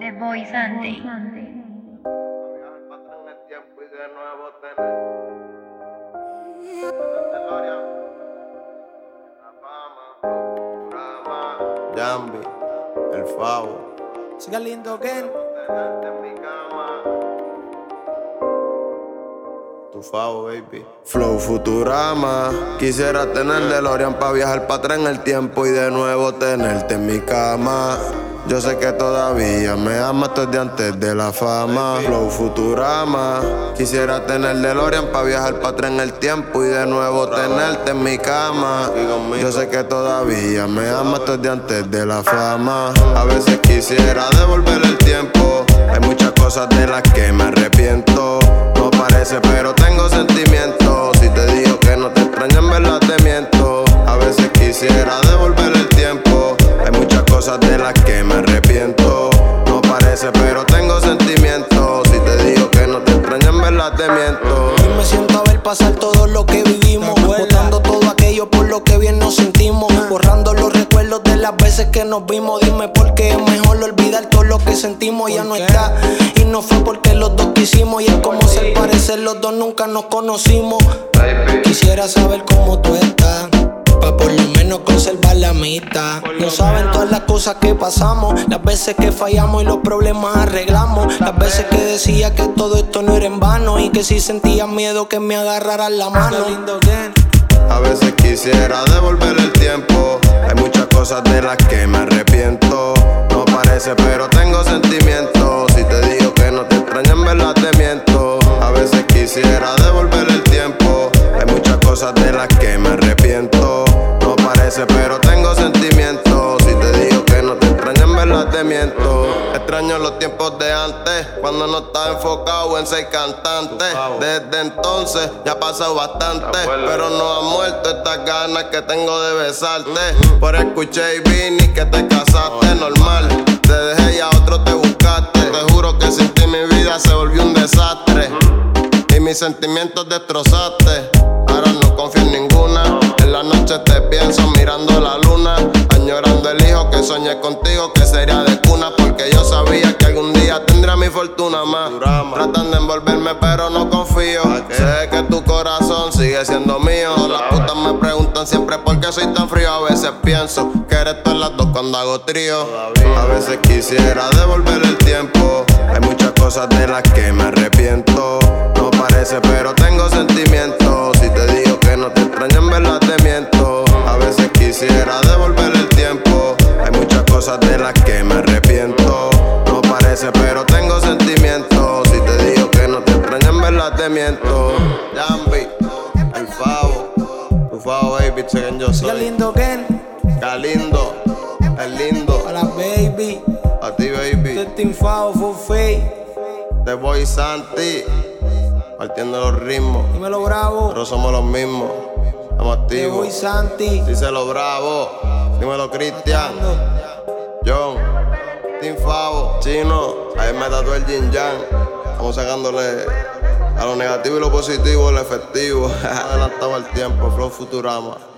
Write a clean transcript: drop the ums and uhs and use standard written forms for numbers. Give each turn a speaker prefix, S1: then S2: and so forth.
S1: The Boy Santi.
S2: Jambi, el Favo.
S3: Siga lindo, Ken.
S2: Tu Favo, baby. Flow Futurama. Quisiera tener DeLorean pa' viajar pa' atrás en el tiempo y de nuevo tenerte en mi cama. Yo sé que todavía me amas desde antes de la fama. Flow Futurama. Quisiera tener DeLorean pa' viajar pa' atrás en el tiempo y de nuevo tenerte en mi cama. Yo sé que todavía me amas desde antes de la fama. A veces quisiera devolver el tiempo. Hay muchas cosas de las que me arrepiento. No parece, pero tengo sentimientos. Si te digo que no te extraño, en verdad te miento. A veces quisiera devolver el tiempo. Hay muchas cosas de las que me arrepiento. No parece, pero tengo sentimientos. Si te digo que no te extraño, en verdad te miento.
S3: Hoy me siento a ver pasar todo lo que vivimos, botando todo aquello por lo que bien nos sentimos, borrando los recuerdos de las veces que nos vimos. Dime por qué es mejor olvidar todo lo que sentimos. Ya no está, y no fue porque los dos quisimos. Y es como ser parecer, los dos nunca nos conocimos. Quisiera saber cómo tú estás, pa' por lo menos conservar la amistad. No saben todas las cosas que pasamos, las veces que fallamos y los problemas arreglamos, las veces que decía que todo esto no era en vano y que si sentía miedo que me agarraran la mano.
S2: A veces quisiera devolver el tiempo. Hay muchas cosas de las que me arrepiento. No parece, pero tengo sentimientos. Si te digo que no te extraño, en verdad te miento. A veces quisiera devolver el tiempo. Hay muchas cosas de las que me arrepiento. No parece, pero tengo sentimientos. Si te digo que no te extraño, en verdad te miento. Extraño los tiempos de antes, cuando no estaba enfocado en ser cantante. Desde entonces ya ha pasado bastante, pero no ha muerto estas ganas que tengo de besarte. Por escuché y vine que te casaste, normal. Te dejé y a otro te buscaste. Te juro que sin ti mi vida se volvió un desastre y mis sentimientos destrozaste. Ahora no confío en ninguna. En la noche te pienso mirando la luna, añorando el hijo que soñé contigo, que sería de cuna, porque yo sabía que algún día tendría mi fortuna más. Tratan de envolverme pero no confío. Sé que tu corazón sigue siendo mío. Las putas me preguntan siempre por qué soy tan frío. A veces pienso que eres tú en las dos cuando hago trío. A veces quisiera devolver el tiempo. Hay muchas cosas de las que me arrepiento. No parece, pero tengo sentimientos. Si te digo que no te extraño, en verdad te miento. A veces quisiera devolver el tiempo. Hay muchas cosas de las que me arrepiento. No parece, pero tengo sentimientos. Si te digo que no te extraño, en verdad te miento. Jambi, el Favo. Tu Favo, baby, sé yo soy.
S3: Siga lindo, Ken.
S2: Galindo, el lindo.
S3: A la baby,
S2: A ti, baby.
S3: este Team Favo for Faith.
S2: The Boy Santi, partiendo los ritmos,
S3: Dímelo bravo,
S2: pero somos los mismos. Estamos
S3: The Boy
S2: activos.
S3: Santi.
S2: Díselo bravo. Dímelo Cristian. John. Team Favo. Chino. Ahí me tatuó el Yin Yang. Estamos sacándole a lo negativo y lo positivo el efectivo. Adelantado el tiempo. Flow Futurama.